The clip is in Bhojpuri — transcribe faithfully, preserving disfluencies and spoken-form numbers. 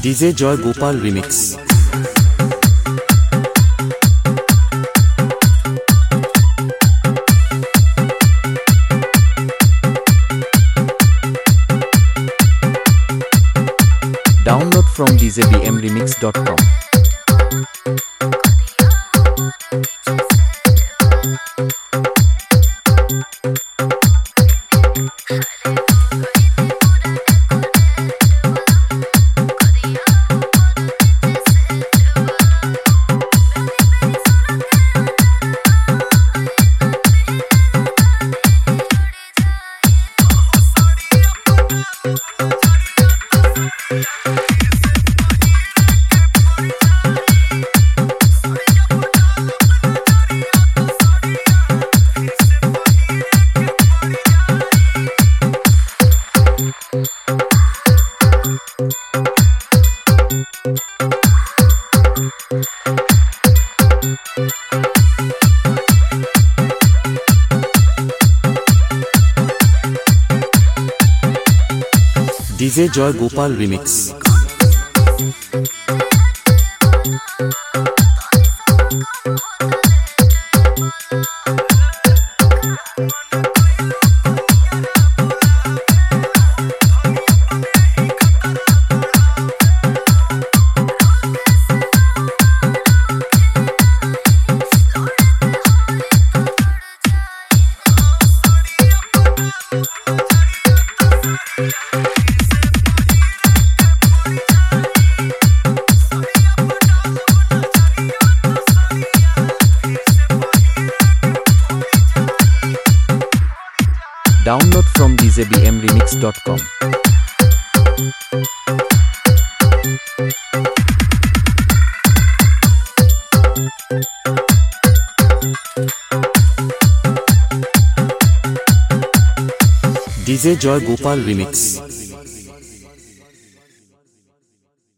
DJ Joy Gopal remix. Download from d j b m remix dot com. DJ Joy Gopal remix. Download from d j b m remix dot com. DJ Joy Gopal remix.